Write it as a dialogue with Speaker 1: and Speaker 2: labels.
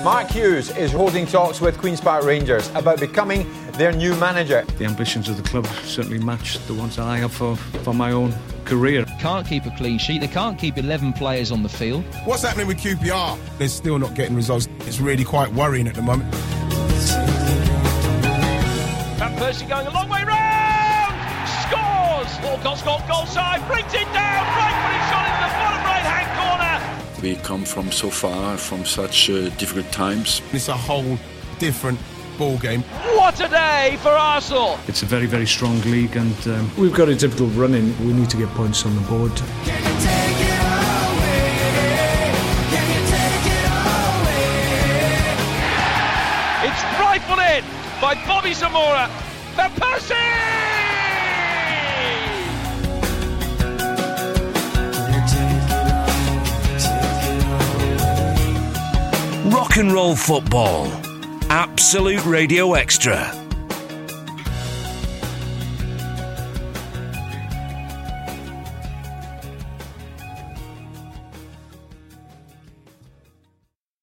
Speaker 1: Mark Hughes is holding talks with Queen's Park Rangers about becoming their new manager.
Speaker 2: The ambitions of the club certainly match the ones that I have for my own career.
Speaker 3: Can't keep a clean sheet. They can't keep 11 players on the field.
Speaker 4: What's happening with QPR? They're still not getting results. It's really quite worrying at the moment.
Speaker 5: Van Persie going a long way round! Scores! Walcott's got goal side, brings it down, right footed shot into the bottom right-hand corner.
Speaker 6: We come from so far, from such difficult times.
Speaker 4: It's a whole different ball game.
Speaker 5: What a day for Arsenal!
Speaker 2: It's a very, very strong league, and
Speaker 7: we've got a difficult run in. We need to get points on the board.
Speaker 5: It's rifled in by Bobby Zamora. Van Persie!
Speaker 8: Rock and roll football. Absolute Radio Extra.